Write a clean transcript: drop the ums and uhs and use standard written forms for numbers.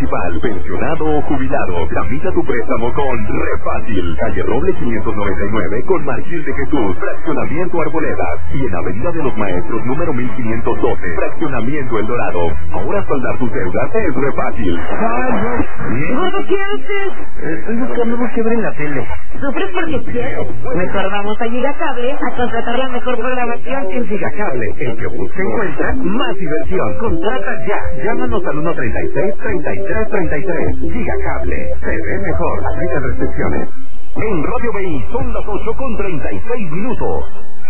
municipal, pensionado o jubilado. Tramita tu préstamo con Refácil. Calle Roble 599 con Margil de Jesús, Fraccionamiento Arboledas. Y en Avenida de los Maestros número 1512, Fraccionamiento El Dorado. Ahora saldar tus deudas es Refácil. Gordo, ¿qué haces? Estoy buscando algo que ver en la tele. Sufres porque quieres. Mejor vamos a Gigacable a contratar la mejor programación. En Gigacable, el que busca encuentra más diversión. Contrata ya. Llámanos al 136-3333. Gigacable. Se ve mejor. Aplica restricciones. En Radio BI son las 8:36.